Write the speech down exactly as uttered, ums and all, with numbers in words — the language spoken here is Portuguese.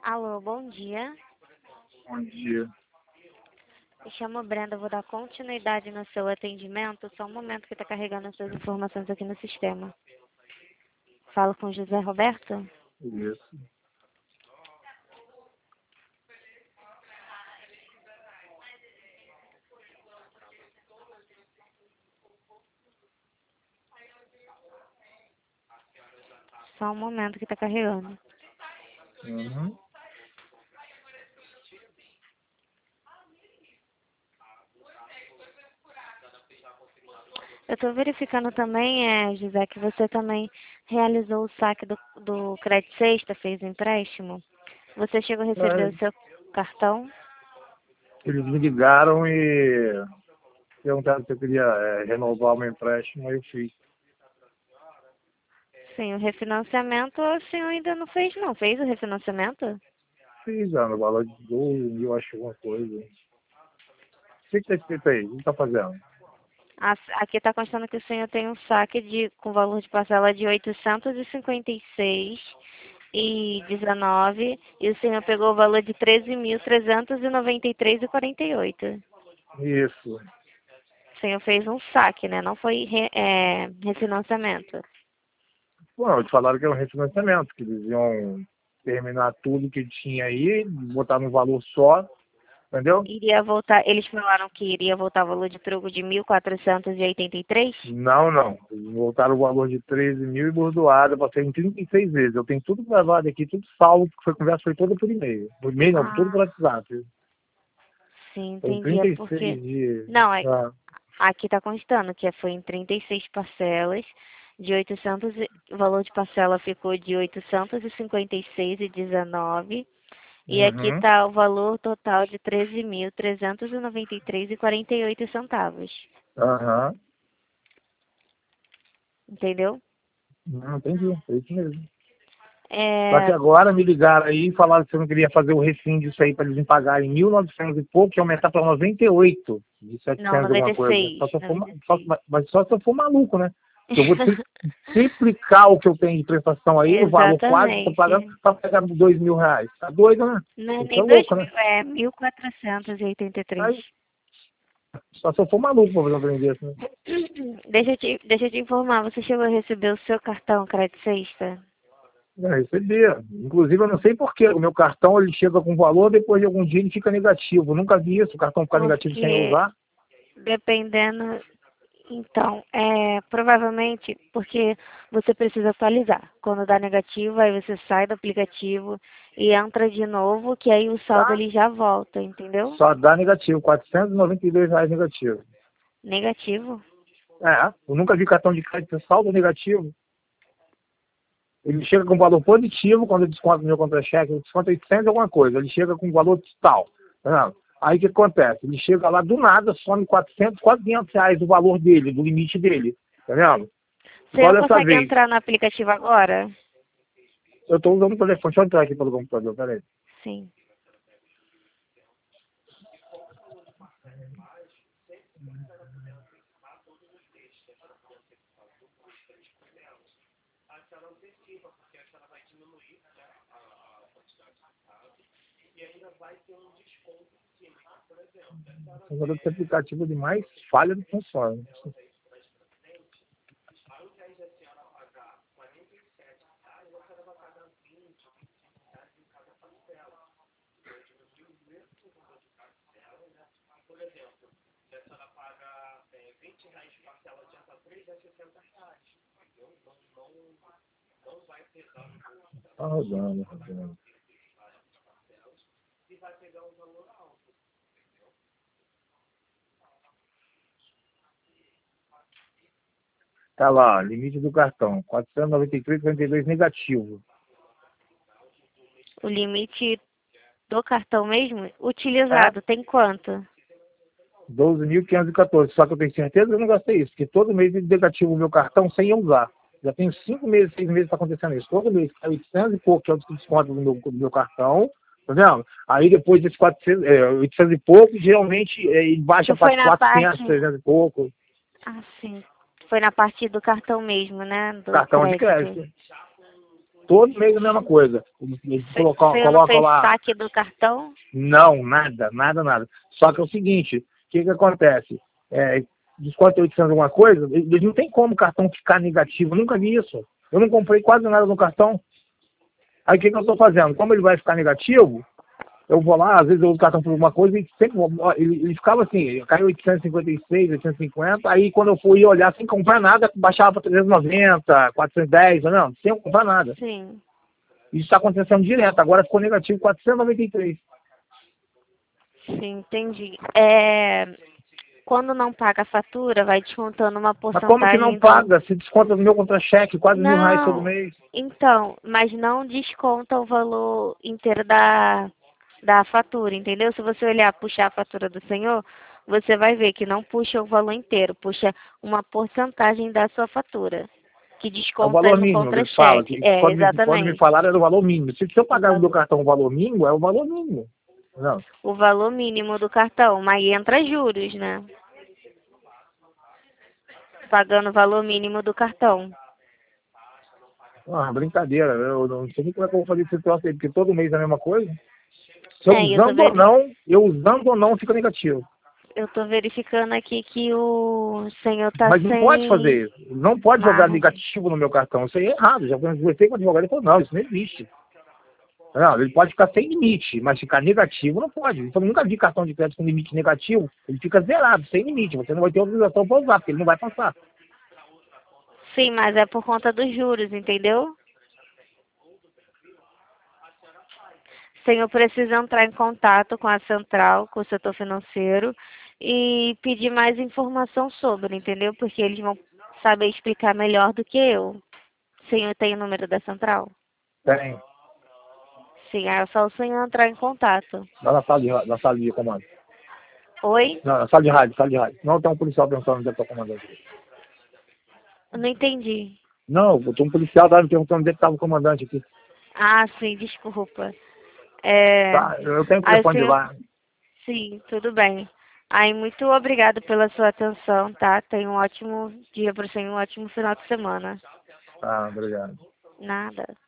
Alô, bom dia. Bom dia. Me chamo Brenda, vou dar continuidade no seu atendimento. Só um momento que está carregando as suas informações aqui no sistema. Falo com José Roberto? Isso. Só um momento que está carregando. Uhum. Eu estou verificando também, é, José, que você também realizou o saque do, do Crédito Sexta, fez o empréstimo. Você chegou a receber É, o seu cartão? eles me ligaram e perguntaram se eu queria é, renovar o meu empréstimo, aí eu fiz. Sim, o refinanciamento o senhor ainda não fez, não. Fez o refinanciamento? Fiz, já, no valor de doze mil, acho alguma coisa. O que está escrito aí? O que está fazendo? A- Aqui está constando que o senhor tem um saque de, com valor de parcela de oitocentos e cinquenta e seis e dezenove e o senhor pegou o valor de treze mil trezentos e noventa e três e quarenta e oito. Isso. O senhor fez um saque, né? Não foi re, é, refinanciamento. Bom, eles falaram que era um refinanciamento, que eles iam terminar tudo que tinha aí, botar num valor só, entendeu? Iria voltar, eles falaram que iria voltar o valor de troco de mil quatrocentos e oitenta e três? Não, não. Eles voltaram o valor de treze mil e bordoada, passei em trinta e seis vezes. Eu tenho tudo gravado aqui, tudo salvo, porque foi conversa foi toda por e-mail. Por e-mail não, tudo por Ah, WhatsApp. sim, Foi entendi. É trinta e porque. seis dias. Não, é, Ah, aqui está constando que foi em trinta e seis parcelas, de oitocentos, e- o valor de parcela ficou de oitocentos e cinquenta e seis e dezenove, e aqui uhum, está o valor total de treze mil trezentos e noventa e três e quarenta e oito centavos. aham. Entendeu? Não, entendi, é isso mesmo. Só que É, agora me ligaram aí e falaram que eu não queria fazer o refim disso aí para eles me pagarem mil e novecentos e pouco e aumentar para noventa e oito de não, setecentos alguma coisa. noventa e seis, Só se eu for, ma- só, noventa e seis. mas só se eu for maluco, né? Que eu vou tri- triplicar o que eu tenho de prestação aí, no valor quase que eu tô pagando, Exatamente. para pegar dois mil reais. Tá doido, né? Não é Isso é nem dois louco, né? mil, é mil quatrocentos e oitenta e três. Aí, só se eu for maluco para fazer um trem desse, né? Deixa eu te, deixa eu te informar, você chegou a receber o seu cartão Crédito Sexta? Eu recebia. Inclusive, eu não sei porquê. O meu cartão ele chega com valor, depois de algum dia ele fica negativo. Eu nunca vi isso, o cartão ficar negativo sem eu Porque usar. dependendo, então, é provavelmente porque você precisa atualizar. Quando dá negativo, aí você sai do aplicativo e entra de novo, que aí o saldo Tá? ele já volta, entendeu? Só dá negativo, quatrocentos e noventa e dois reais negativo. Negativo. É, eu nunca vi cartão de crédito saldo negativo. Ele chega com valor positivo quando eu desconto no meu contra-cheque, eu desconto oitocentos e alguma coisa. Ele chega com valor tal. Tá vendo? Aí o que acontece? Ele chega lá do nada, some quatrocentos, quase quinhentos reais do valor dele, do limite dele. Tá vendo? Você Igual não dessa consegue vez. entrar no aplicativo agora? Eu estou usando o telefone. Deixa eu entrar aqui pelo computador, peraí. Sim. Agora esse aplicativo de mais falha não funciona. Tá rodando, rodando. Tá lá, limite do cartão, quatrocentos e noventa e três vírgula quarenta e dois negativo. O limite do cartão mesmo, É, utilizado, tem quanto? doze mil quinhentos e quatorze. Só que eu tenho certeza que eu não gastei isso, porque todo mês ele negativa o meu cartão sem eu usar. Já tenho cinco meses, seis meses que está acontecendo isso. Todo mês cai oitocentos e pouco, que é o desconto do meu, do meu cartão, tá vendo? Aí depois desses quatrocentos, é, oitocentos e pouco, geralmente é, ele baixa Isso para foi na quatrocentos, parte. trezentos e pouco, Ah, sim. Foi na parte do cartão mesmo, né? Do cartão de crédito. crédito. Todo mês a mesma coisa. Eles colocam, Você não colocam fez lá. saque do cartão? Não, nada, nada, nada. Só que é o seguinte, o que que acontece? É, desconto oitocentos alguma coisa, eles não tem como o cartão ficar negativo. Eu nunca vi isso. Eu não comprei quase nada no cartão. Aí o que que eu estou fazendo? Como ele vai ficar negativo, eu vou lá, às vezes eu uso o cartão por alguma coisa e sempre, ele, ele ficava assim, caiu oitocentos e cinquenta e seis, oitocentos e cinquenta, aí quando eu fui olhar sem comprar nada, baixava para trezentos e noventa, quatrocentos e dez, não, sem comprar nada. Sim. Isso está acontecendo direto, agora ficou negativo quatrocentos e noventa e três. Sim, entendi. É, quando não paga a fatura, vai descontando uma Mas como que não porcentagem do... paga? Se desconta do meu contra-cheque, quase mil reais todo Não, mês. então, mas não desconta o valor inteiro da, da fatura, entendeu? Se você olhar, puxar a fatura do senhor, você vai ver que não puxa o valor inteiro, puxa uma porcentagem da sua fatura, que É o desconta valor no mínimo que eles falam. contra-cheque. Que É, quando, me, quando me exatamente. falaram era o valor mínimo. Se, se eu O, pagar no va- meu cartão o valor mínimo, é o valor mínimo. Não. o valor mínimo do cartão, mas entra juros, né? Pagando o valor mínimo do cartão. Ah, brincadeira. Eu não sei nem como é que eu vou fazer esse troço aí, porque todo mês é a mesma coisa. Se eu É, e eu tô usando ou veri... não, eu usando ou não, fica negativo. eu tô verificando aqui que o senhor tá Mas não pode sem... fazer isso. Não pode jogar Mas, negativo no meu cartão. Isso aí é errado. Já conversei com o advogado e falou, não, isso não existe. Não, ele pode ficar sem limite, mas ficar negativo não pode. Então, eu nunca vi cartão de crédito com limite negativo. Ele fica zerado, sem limite. Você não vai ter autorização para usar, porque ele não vai passar. sim, mas é por conta dos juros, entendeu? O senhor precisa entrar em contato com a central, com o setor financeiro e pedir mais informação sobre, entendeu? Porque eles vão saber explicar melhor do que eu. O senhor tem o número da central? Tem. Sim, é só o senhor entrar em contato. Lá na sala de, ra- na sala de comando. Oi? Não, na sala de rádio, sala de rádio. Não, tem um policial perguntando onde é que tá o comandante. Eu não entendi. Não, tem um policial tá me perguntando onde é que estava o comandante aqui. Ah, sim, desculpa. É... Tá, eu tenho o Aí o telefone de senhor... lá. Sim, tudo bem. Aí, muito obrigada pela sua atenção, tá? Tenha um ótimo dia para você e um ótimo final de semana. Ah, obrigado. Nada.